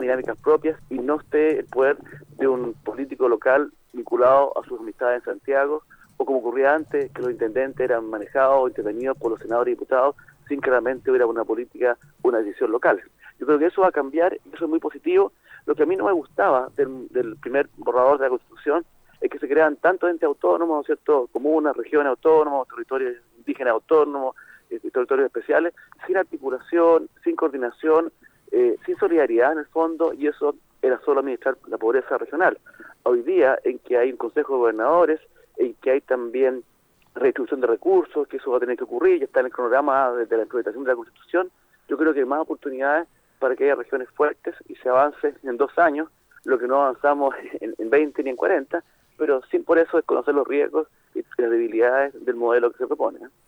dinámicas propias y no esté el poder de un político local vinculado a sus amistades en Santiago, o como ocurría antes, que los intendentes eran manejados o intervenidos por los senadores y diputados sin que realmente hubiera una política, una decisión local. Yo creo que eso va a cambiar y eso es muy positivo. Lo que a mí no me gustaba del primer borrador de la Constitución es que se crean tantos entes autónomos, ¿no es cierto?, comunas, regiones autónomos, territorios indígenas autónomos, territorios especiales, sin articulación, sin coordinación, sin solidaridad en el fondo, y eso era solo administrar la pobreza regional. Hoy día, en que hay un Consejo de Gobernadores, en que hay también redistribución de recursos, que eso va a tener que ocurrir, ya está en el cronograma de la implementación de la Constitución, yo creo que hay más oportunidades para que haya regiones fuertes y se avance en 2 años, lo que no avanzamos en 20 ni en 40, pero sin por eso desconocer los riesgos y las debilidades del modelo que se propone.